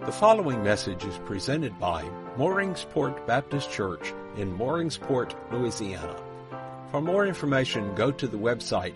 The following message is presented by Mooringsport Baptist Church in Mooringsport, Louisiana. For more information, go to the website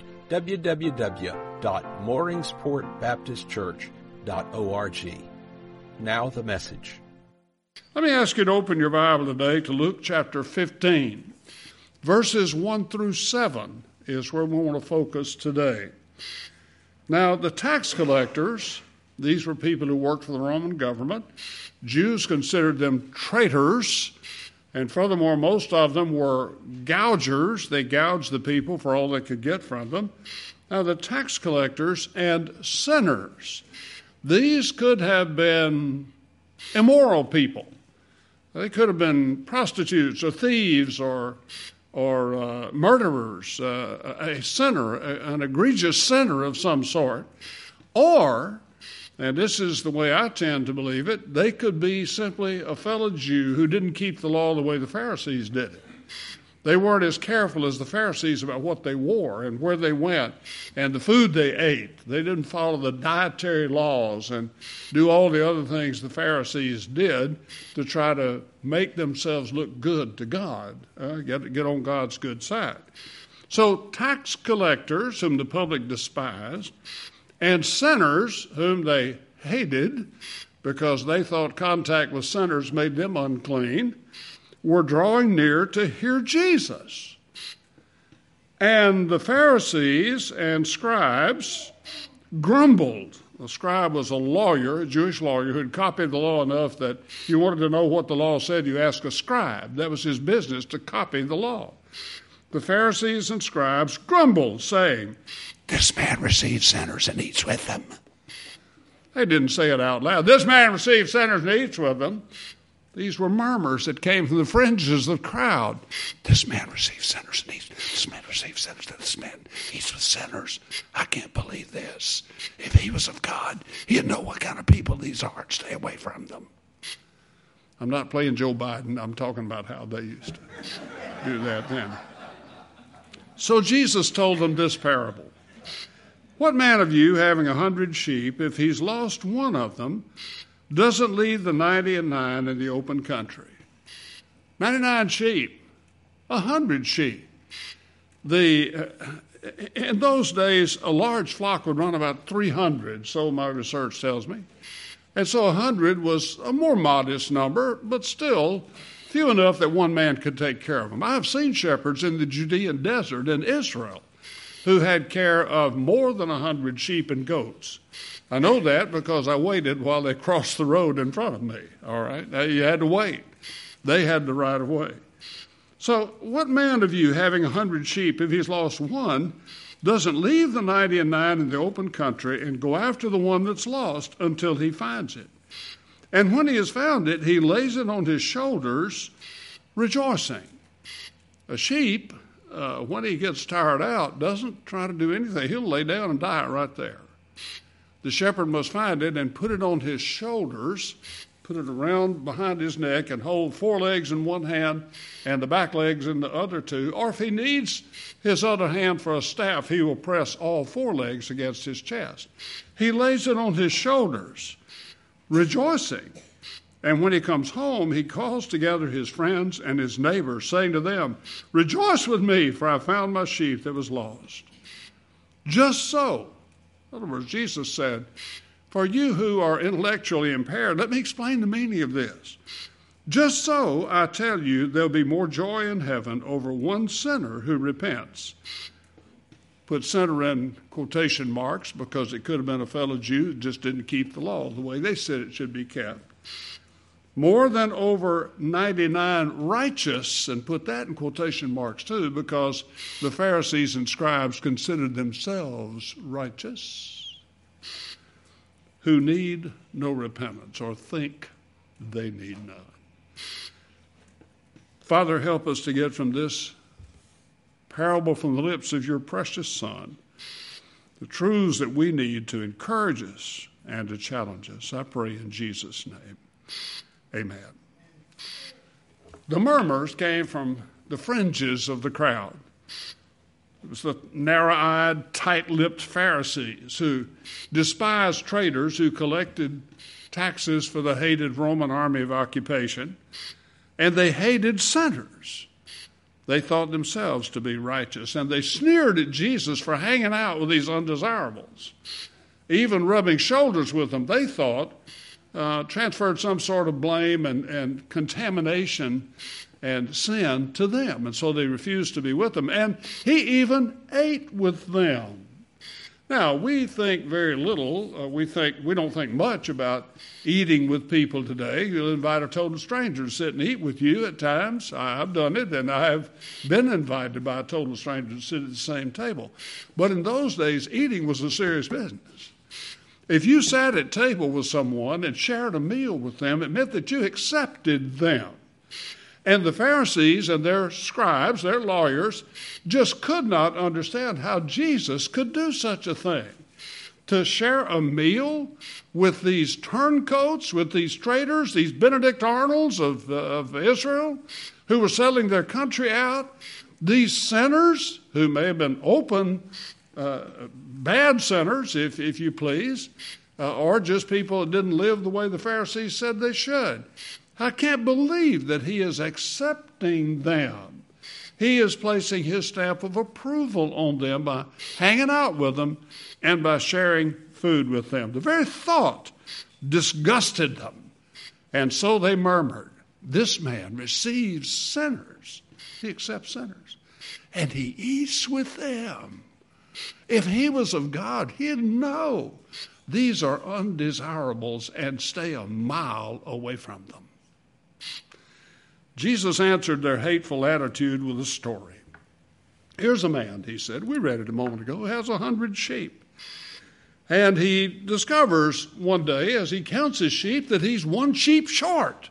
www.mooringsportbaptistchurch.org. Now the message. Let me ask you to open your Bible today to Luke chapter 15. Verses 1 through 7 is where we want to focus today. Now, the tax collectors, these were people who worked for the Roman government. Jews considered them traitors, and furthermore, most of them were gougers. They gouged the people for all they could get from them. Now, the tax collectors and sinners, these could have been immoral people. They could have been prostitutes or thieves or murderers, a sinner, an egregious sinner of some sort. Or, and this is the way I tend to believe it, they could be simply a fellow Jew who didn't keep the law the way the Pharisees did it. They weren't as careful as the Pharisees about what they wore and where they went and the food they ate. They didn't follow the dietary laws and do all the other things the Pharisees did to try to make themselves look good to God, get on God's good side. So tax collectors, whom the public despised, and sinners, whom they hated because they thought contact with sinners made them unclean, were drawing near to hear Jesus. And the Pharisees and scribes grumbled. The scribe was a lawyer, a Jewish lawyer, who had copied the law enough that if you wanted to know what the law said, you asked a scribe. That was his business, to copy the law. The Pharisees and scribes grumbled, saying, "This man receives sinners and eats with them." They didn't say it out loud. "This man receives sinners and eats with them." These were murmurs that came from the fringes of the crowd. "This man receives sinners and eats. This man receives sinners. This man eats with sinners. I can't believe this. If he was of God, he'd know what kind of people these are. Stay away from them." I'm not playing Joe Biden. I'm talking about how they used to do that then. So Jesus told them this parable. "What man of you, having 100 sheep, if he's lost one of them, doesn't leave the 99 in the open country?" 99 sheep, 100 sheep. In those days, a large flock would run about 300, so my research tells me. And so 100 was a more modest number, but still few enough that one man could take care of them. I have seen shepherds in the Judean desert in Israel who had care of more than 100 sheep and goats. I know that because I waited while they crossed the road in front of me, all right? Now, you had to wait. They had the right of way. So what man of you, having 100 sheep, if he's lost one, doesn't leave the 99 in the open country and go after the one that's lost until he finds it? And when he has found it, he lays it on his shoulders, rejoicing. A sheep, when he gets tired out, doesn't try to do anything. He'll lay down and die right there. The shepherd must find it and put it on his shoulders, put it around behind his neck, and hold 4 legs in one hand and the back legs in the other 2. Or if he needs his other hand for a staff, he will press all 4 legs against his chest. He lays it on his shoulders, rejoicing. And when he comes home, he calls together his friends and his neighbors, saying to them, "Rejoice with me, for I found my sheep that was lost." Just so. In other words, Jesus said, for you who are intellectually impaired, let me explain the meaning of this. Just so, I tell you, there'll be more joy in heaven over one sinner who repents. Put sinner in quotation marks because it could have been a fellow Jew who just didn't keep the law the way they said it should be kept. More than over 99 righteous, and put that in quotation marks too, because the Pharisees and scribes considered themselves righteous, who need no repentance or think they need none. Father, help us to get from this parable from the lips of your precious Son the truths that we need to encourage us and to challenge us. I pray in Jesus' name. Amen. The murmurs came from the fringes of the crowd. It was the narrow-eyed, tight-lipped Pharisees who despised traders who collected taxes for the hated Roman army of occupation, and they hated sinners. They thought themselves to be righteous, and they sneered at Jesus for hanging out with these undesirables. Even rubbing shoulders with them, they thought, transferred some sort of blame and contamination and sin to them. And so they refused to be with them. And he even ate with them. Now, we think very little. We don't think much about eating with people today. You'll invite a total stranger to sit and eat with you at times. I've done it, and I have been invited by a total stranger to sit at the same table. But in those days, eating was a serious business. If you sat at table with someone and shared a meal with them, it meant that you accepted them. And the Pharisees and their scribes, their lawyers, just could not understand how Jesus could do such a thing. To share a meal with these turncoats, with these traders, these Benedict Arnolds of Israel, who were selling their country out, these sinners who may have been open, bad sinners, if you please, or just people that didn't live the way the Pharisees said they should. I can't believe that he is accepting them. He is placing his stamp of approval on them by hanging out with them and by sharing food with them. The very thought disgusted them. And so they murmured, "This man receives sinners." He accepts sinners. And he eats with them. If he was of God, he'd know these are undesirables and stay a mile away from them. Jesus answered their hateful attitude with a story. Here's a man, he said, we read it a moment ago, who has 100 sheep. And he discovers one day as he counts his sheep that he's one sheep short.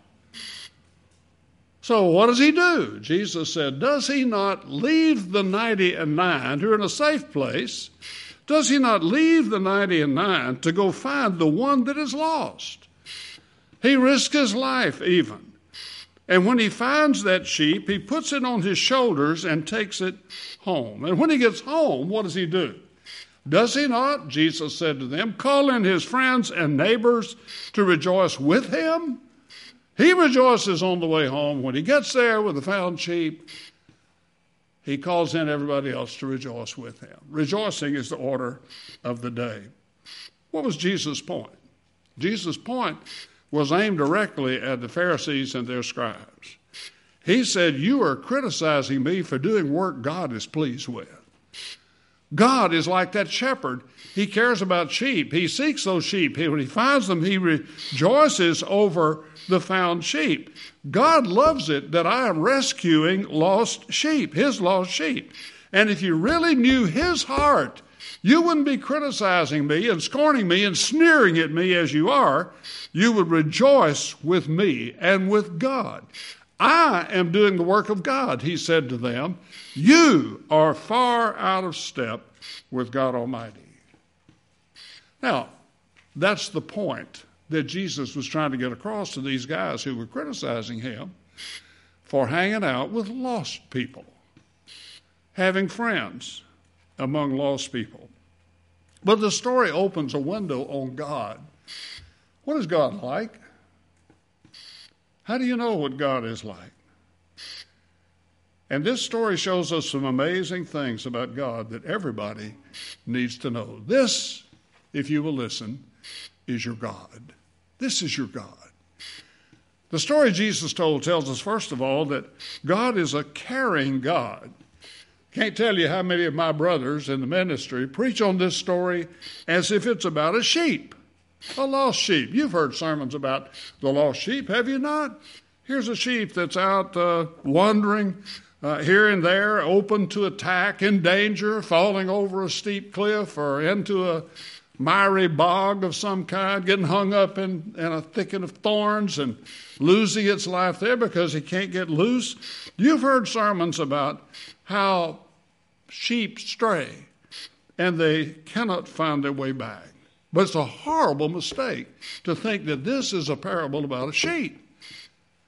So what does he do? Jesus said, does he not leave the 99 who are in a safe place? Does he not leave the 99 to go find the one that is lost? He risked his life even. And when he finds that sheep, he puts it on his shoulders and takes it home. And when he gets home, what does he do? Does he not, Jesus said to them, call in his friends and neighbors to rejoice with him? He rejoices on the way home. When he gets there with the found sheep, he calls in everybody else to rejoice with him. Rejoicing is the order of the day. What was Jesus' point? Jesus' point was aimed directly at the Pharisees and their scribes. He said, you are criticizing me for doing work God is pleased with. God is like that shepherd. He cares about sheep. He seeks those sheep. When he finds them, he rejoices over the found sheep. God loves it that I am rescuing lost sheep, his lost sheep. And if you really knew his heart, you wouldn't be criticizing me and scorning me and sneering at me as you are. You would rejoice with me and with God. I am doing the work of God, he said to them. You are far out of step with God Almighty. Now, that's the point that Jesus was trying to get across to these guys who were criticizing him for hanging out with lost people, having friends among lost people. But the story opens a window on God. What is God like? How do you know what God is like? And this story shows us some amazing things about God that everybody needs to know. This, if you will listen, is your God. This is your God. The story Jesus told tells us, first of all, that God is a caring God. Can't tell you how many of my brothers in the ministry preach on this story as if it's about a sheep, a lost sheep. You've heard sermons about the lost sheep, have you not? Here's a sheep that's out wandering here and there, open to attack, in danger, falling over a steep cliff or into a miry bog of some kind, getting hung up in a thicket of thorns and losing its life there because he can't get loose. You've heard sermons about how sheep stray and they cannot find their way back. But it's a horrible mistake to think that this is a parable about a sheep.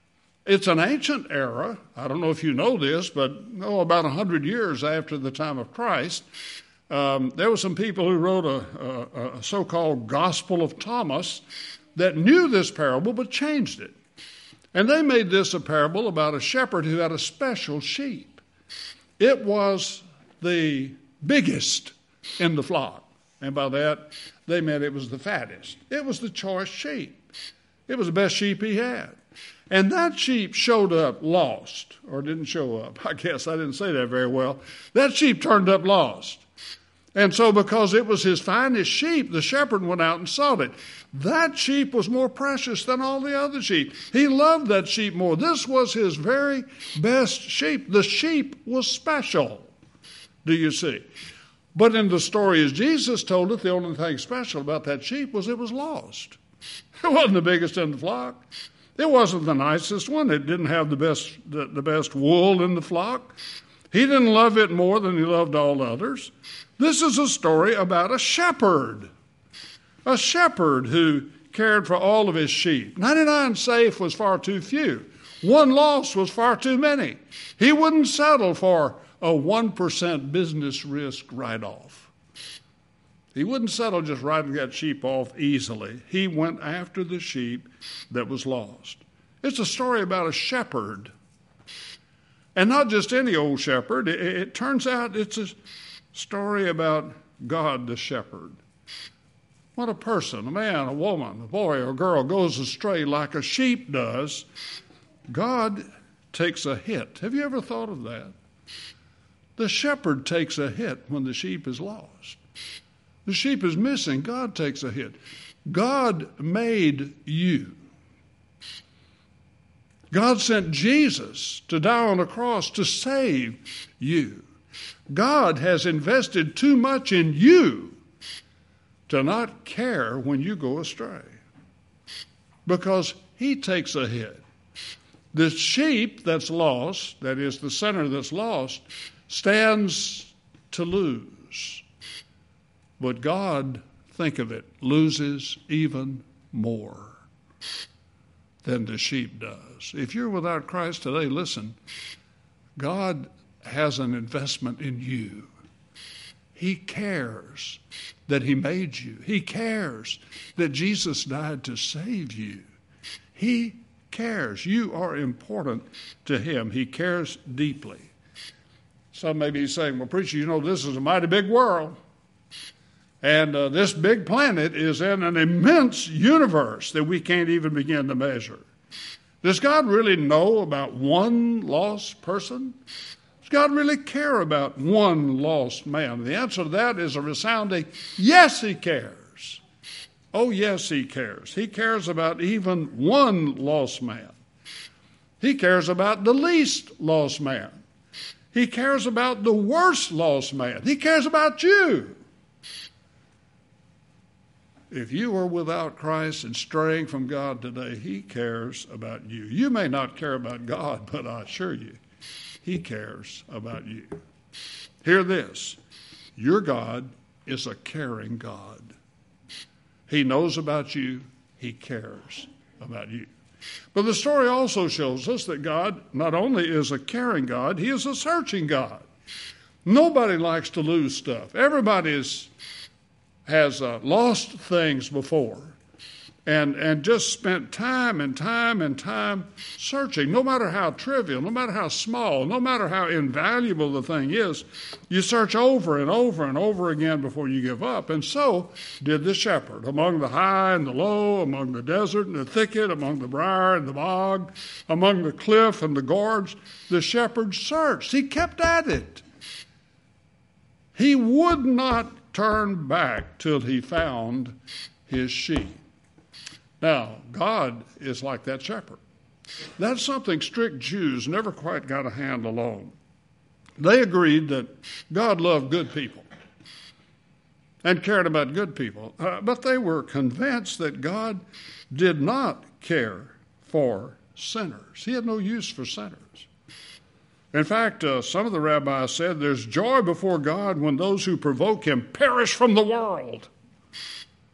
It's an ancient era. I don't know if you know this, but about 100 years after the time of Christ, there were some people who wrote a so-called Gospel of Thomas that knew this parable but changed it. And they made this a parable about a shepherd who had a special sheep. It was the biggest in the flock. And by that, they meant it was the fattest. It was the choice sheep. It was the best sheep he had. And that sheep showed up lost, or didn't show up. I guess I didn't say that very well. That sheep turned up lost. And so because it was his finest sheep, the shepherd went out and sought it. That sheep was more precious than all the other sheep. He loved that sheep more. This was his very best sheep. The sheep was special, do you see? But in the story as Jesus told it, the only thing special about that sheep was it was lost. It wasn't the biggest in the flock. It wasn't the nicest one. It didn't have the best wool in the flock. He didn't love it more than he loved all others. This is a story about a shepherd who cared for all of his sheep. 99 safe was far too few. One lost was far too many. He wouldn't settle for a 1% business risk write-off. He wouldn't settle just writing that sheep off easily. He went after the sheep that was lost. It's a story about a shepherd. And not just any old shepherd. It turns out it's a story about God the shepherd. When a person, a man, a woman, a boy or a girl goes astray like a sheep does, God takes a hit. Have you ever thought of that? The shepherd takes a hit when the sheep is lost. The sheep is missing. God takes a hit. God made you. God sent Jesus to die on a cross to save you. God has invested too much in you to not care when you go astray, because he takes a hit. The sheep that's lost, that is the sinner that's lost, stands to lose. But God, think of it, loses even more than the sheep does. If you're without Christ today, listen, God has an investment in you. He cares that he made you. He cares that Jesus died to save you. He cares. You are important to him. He cares deeply. Some may be saying, well, preacher, you know, this is a mighty big world. And this big planet is in an immense universe that we can't even begin to measure. Does God really know about one lost person? Does God really care about one lost man? The answer to that is a resounding yes, he cares. Oh, yes, he cares. He cares about even one lost man. He cares about the least lost man. He cares about the worst lost man. He cares about you. If you are without Christ and straying from God today, he cares about you. You may not care about God, but I assure you, he cares about you. Hear this. Your God is a caring God. He knows about you. He cares about you. But the story also shows us that God not only is a caring God, he is a searching God. Nobody likes to lose stuff. Everybody has lost things before and just spent time and time searching. No matter how trivial, no matter how small, no matter how invaluable the thing is, you search over and over and over again before you give up. And so did the shepherd. Among the high and the low, among the desert and the thicket, among the briar and the bog, among the cliff and the gorge, the shepherd searched. He kept at it. He would not turn back till he found his sheep. Now, God is like that shepherd. That's something strict Jews never quite got a handle on. They agreed that God loved good people and cared about good people, but they were convinced that God did not care for sinners. He had no use for sinners. In fact, some of the rabbis said there's joy before God when those who provoke him perish from the world.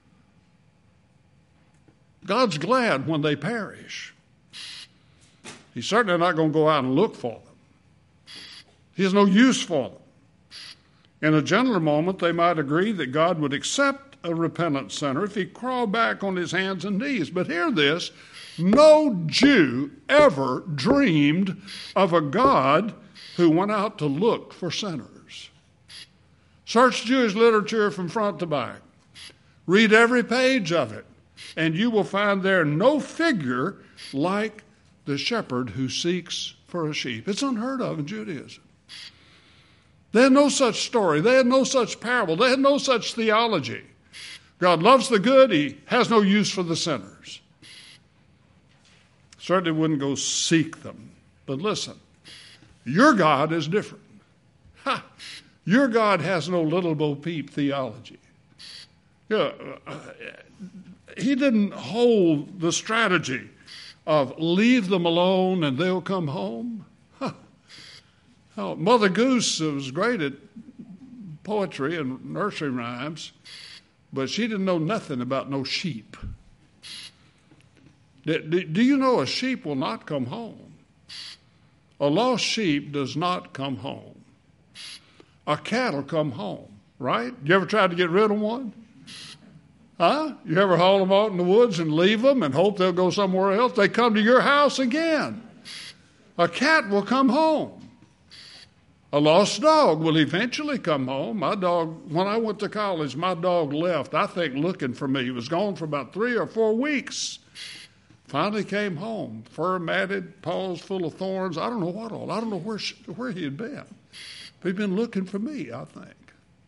God's glad when they perish. He's certainly not going to go out and look for them. He has no use for them. In a gentler moment, they might agree that God would accept a repentant sinner if he crawled back on his hands and knees. But hear this, no Jew ever dreamed of a God who went out to look for sinners. Search Jewish literature from front to back. Read every page of it, and you will find there no figure like the shepherd who seeks for a sheep. It's unheard of in Judaism. They had no such story. They had no such parable. They had no such theology. God loves the good. He has no use for the sinners. Certainly wouldn't go seek them. But listen, your God is different. Your God has no little Bo Peep theology. He didn't hold the strategy of leave them alone and they'll come home. Oh, Mother Goose was great at poetry and nursery rhymes, but she didn't know nothing about no sheep. Do you know a sheep will not come home? A lost sheep does not come home. A cat will come home, right? You ever tried to get rid of one? Huh? You ever haul them out in the woods and leave them and hope they'll go somewhere else? They come to your house again. A cat will come home. A lost dog will eventually come home. My dog, when I went to college, my dog left, I think, looking for me. He was gone for about 3 or 4 weeks. Finally came home, fur matted, paws full of thorns. I don't know what all. I don't know where he had been. But he'd been looking for me, I think.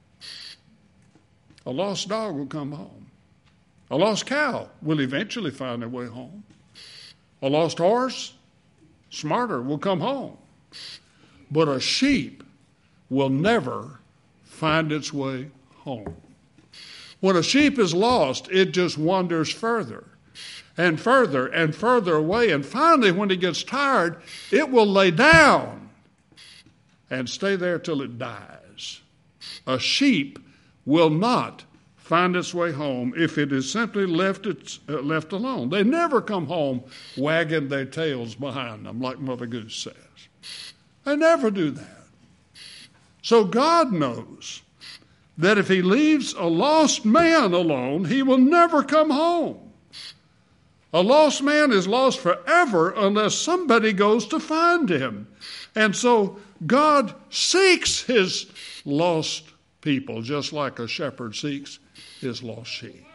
A lost dog will come home. A lost cow will eventually find their way home. A lost horse, smarter, will come home. But a sheep will never find its way home. When a sheep is lost, it just wanders further and further and further away. And finally, when it gets tired, it will lay down and stay there till it dies. A sheep will not find its way home if it is simply left alone. They never come home wagging their tails behind them, like Mother Goose says. They never do that. So God knows that if he leaves a lost man alone, he will never come home. A lost man is lost forever unless somebody goes to find him. And so God seeks his lost people, just like a shepherd seeks his lost sheep.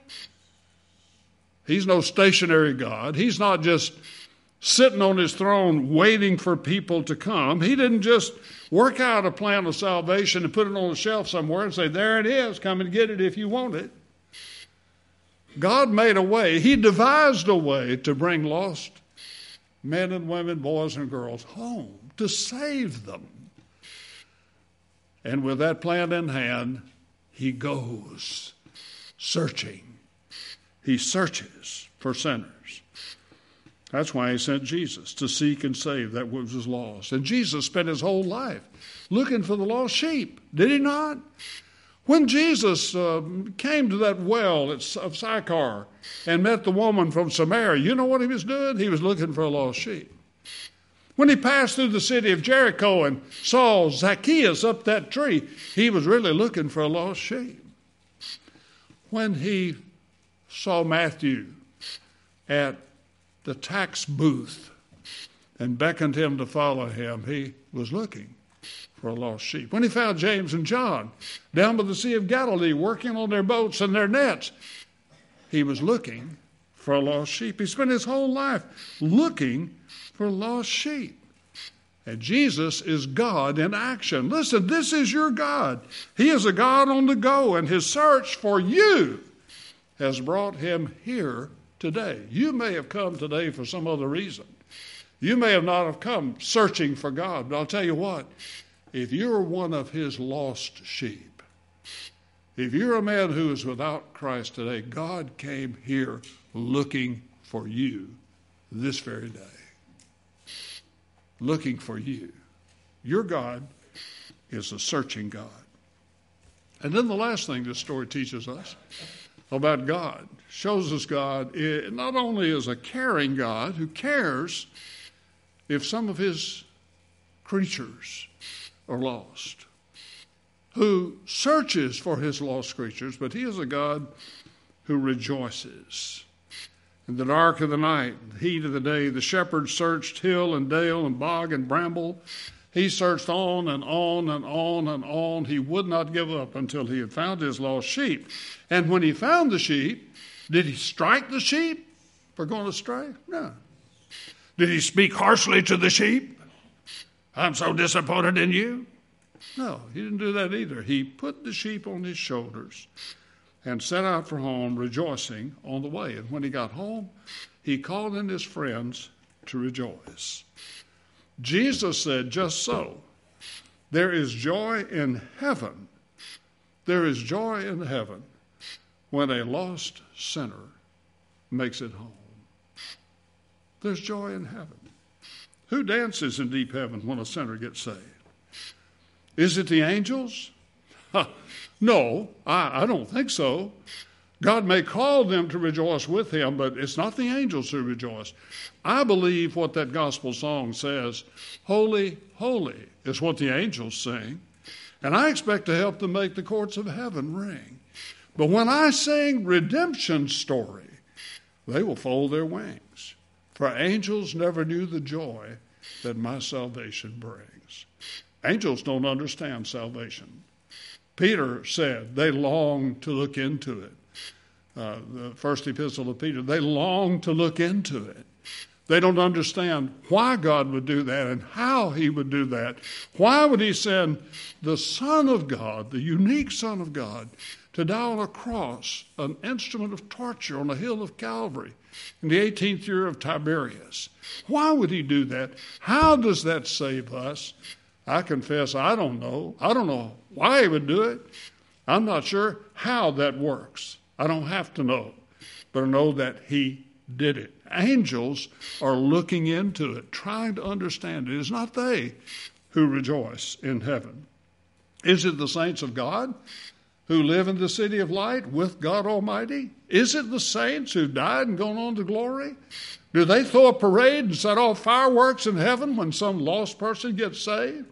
He's no stationary God. He's not just sitting on his throne waiting for people to come. He didn't just work out a plan of salvation and put it on a shelf somewhere and say, there it is, come and get it if you want it. God made a way. He devised a way to bring lost men and women, boys and girls home, to save them. And with that plan in hand, he goes searching. He searches for sinners. That's why he sent Jesus, to seek and save that which was lost. And Jesus spent his whole life looking for the lost sheep. Did he not? When Jesus came to that well of Sychar and met the woman from Samaria, you know what he was doing? He was looking for a lost sheep. When he passed through the city of Jericho and saw Zacchaeus up that tree, he was really looking for a lost sheep. When he saw Matthew at the tax booth and beckoned him to follow him, he was looking for a lost sheep. When he found James and John down by the Sea of Galilee working on their boats and their nets, he was looking for a lost sheep. He spent his whole life looking for lost sheep. And Jesus is God in action. Listen, this is your God. He is a God on the go, and his search for you has brought him here today. You may have come today for some other reason. You may have not have come searching for God, but I'll tell you what, if you're one of his lost sheep, if you're a man who is without Christ today, God came here looking for you this very day. Looking for you. Your God is a searching God. And then the last thing this story teaches us about God, shows us God not only as a caring God who cares, if some of his creatures are lost, who searches for his lost creatures, but he is a God who rejoices. In the dark of the night, the heat of the day, the shepherd searched hill and dale and bog and bramble. He searched on and on and on and on. He would not give up until he had found his lost sheep. And when he found the sheep, did he strike the sheep for going astray? No. Did he speak harshly to the sheep? I'm so disappointed in you. No, he didn't do that either. He put the sheep on his shoulders and set out for home, rejoicing on the way. And when he got home, he called in his friends to rejoice. Jesus said, just so, there is joy in heaven. There is joy in heaven when a lost sinner makes it home. There's joy in heaven. Who dances in deep heaven when a sinner gets saved? Is it the angels? No, I don't think so. God may call them to rejoice with him, but it's not the angels who rejoice. I believe what that gospel song says, holy, holy, is what the angels sing. And I expect to help them make the courts of heaven ring. But when I sing redemption story, they will fold their wings. For angels never knew the joy that my salvation brings. Angels don't understand salvation. Peter said they long to look into it. The first epistle of Peter, they long to look into it. They don't understand why God would do that and how he would do that. Why would he send the Son of God, the unique Son of God, to die on a cross, an instrument of torture on the hill of Calvary in the 18th year of Tiberius? Why would he do that? How does that save us? I confess I don't know. I don't know why he would do it. I'm not sure how that works. I don't have to know, but I know that he did it. Angels are looking into it, trying to understand it. It is not they who rejoice in heaven. Is it the saints of God who live in the city of light with God Almighty? Is it the saints who died and gone on to glory? Do they throw a parade and set off fireworks in heaven when some lost person gets saved?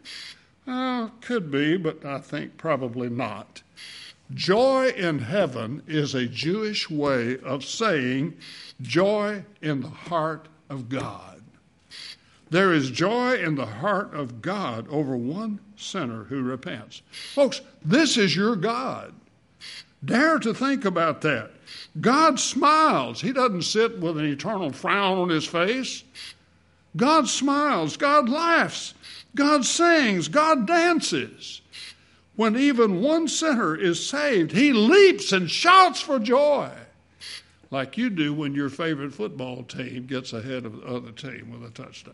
Could be, but I think probably not. Joy in heaven is a Jewish way of saying joy in the heart of God. There is joy in the heart of God over one sinner who repents. Folks, this is your God. Dare to think about that. God smiles. He doesn't sit with an eternal frown on his face. God smiles. God laughs. God sings. God dances. When even one sinner is saved, he leaps and shouts for joy, like you do when your favorite football team gets ahead of the other team with a touchdown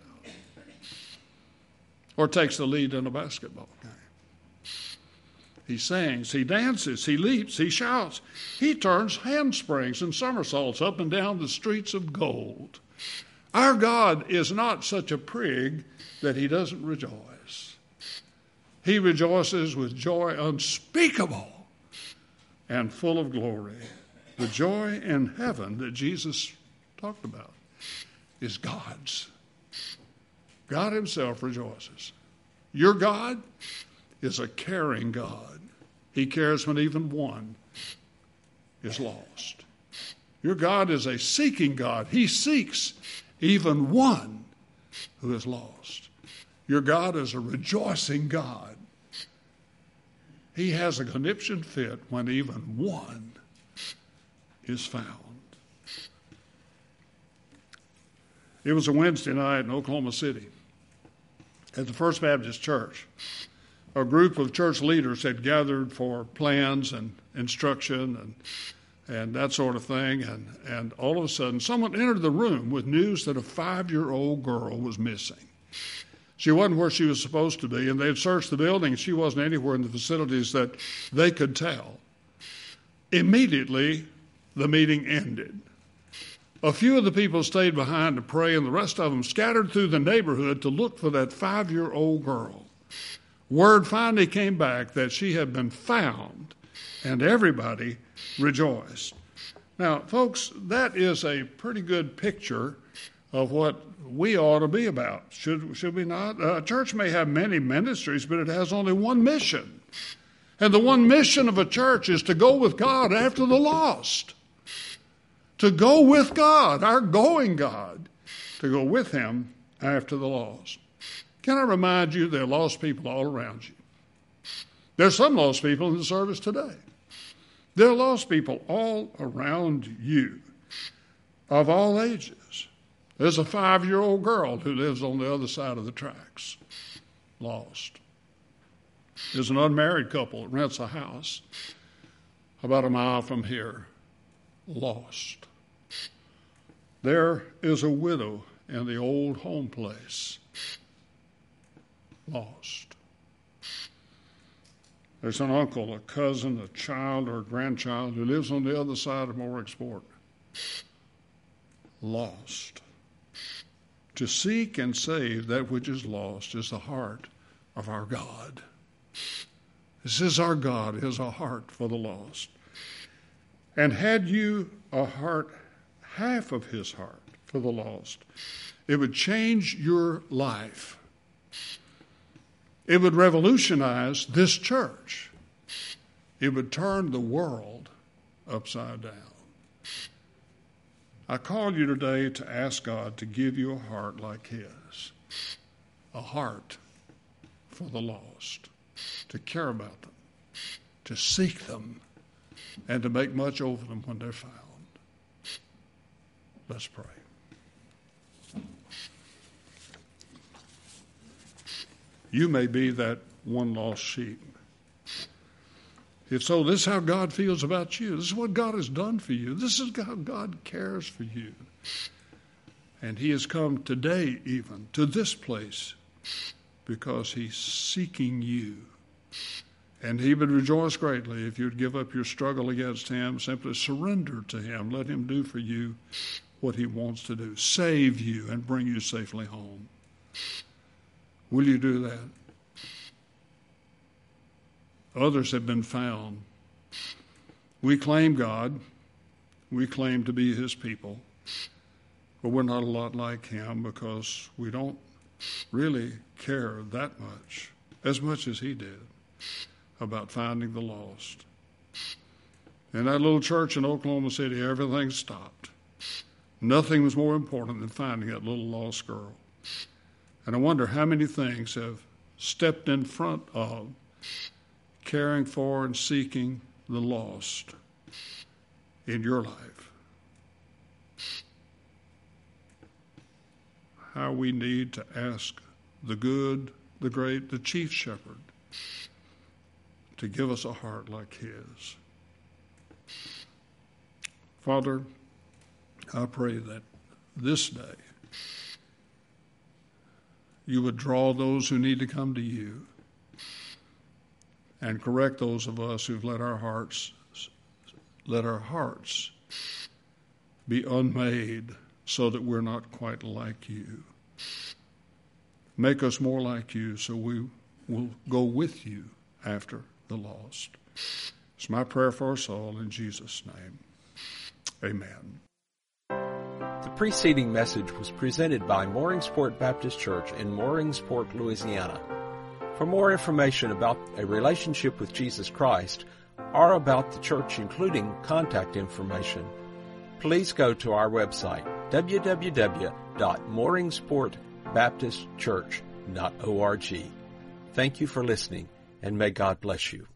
or takes the lead in a basketball game. He sings, he dances, he leaps, he shouts. He turns handsprings and somersaults up and down the streets of gold. Our God is not such a prig that he doesn't rejoice. He rejoices with joy unspeakable and full of glory. The joy in heaven that Jesus talked about is God's. God himself rejoices. Your God is a caring God. He cares when even one is lost. Your God is a seeking God. He seeks even one who is lost. Your God is a rejoicing God. He has a conniption fit when even one is found. It was a Wednesday night in Oklahoma City at the First Baptist Church. A group of church leaders had gathered for plans and instruction and that sort of thing. And all of a sudden, someone entered the room with news that a 5-year-old girl was missing. She wasn't where she was supposed to be, and they had searched the building, and she wasn't anywhere in the facilities that they could tell. Immediately, the meeting ended. A few of the people stayed behind to pray, and the rest of them scattered through the neighborhood to look for that 5-year-old girl. Word finally came back that she had been found, and everybody rejoiced. Now, folks, that is a pretty good picture of what we ought to be about, should we not? A church may have many ministries, but it has only one mission. And the one mission of a church is to go with God after the lost. To go with God, our going God, to go with Him after the lost. Can I remind you there are lost people all around you? There's some lost people in the service today. There are lost people all around you of all ages. There's a 5-year-old girl who lives on the other side of the tracks, lost. There's an unmarried couple that rents a house about a mile from here, lost. There is a widow in the old home place, lost. There's an uncle, a cousin, a child, or a grandchild who lives on the other side of Moricksport, lost. To seek and save that which is lost is the heart of our God. This is our God, is a heart for the lost. And had you a heart, half of His heart for the lost, it would change your life. It would revolutionize this church. It would turn the world upside down. I call you today to ask God to give you a heart like His, a heart for the lost, to care about them, to seek them, and to make much over them when they're found. Let's pray. You may be that one lost sheep. If so, this is how God feels about you. This is what God has done for you. This is how God cares for you. And He has come today even to this place because He's seeking you. And He would rejoice greatly if you'd give up your struggle against Him, simply surrender to Him. Let Him do for you what He wants to do, save you and bring you safely home. Will you do that? Others have been found. We claim God. We claim to be His people. But we're not a lot like Him because we don't really care that much as He did, about finding the lost. In that little church in Oklahoma City, everything stopped. Nothing was more important than finding that little lost girl. And I wonder how many things have stepped in front of caring for and seeking the lost in your life. How we need to ask the good, the great, the chief shepherd to give us a heart like His. Father, I pray that this day You would draw those who need to come to You and correct those of us who've let our hearts be unmade so that we're not quite like You. Make us more like You so we will go with You after the lost. It's my prayer for us all in Jesus' name. Amen. The preceding message was presented by Moricksport Baptist Church in Moricksport, Louisiana. For more information about a relationship with Jesus Christ or about the church, including contact information, please go to our website, www.moricksportbaptistchurch.org. Thank you for listening, and may God bless you.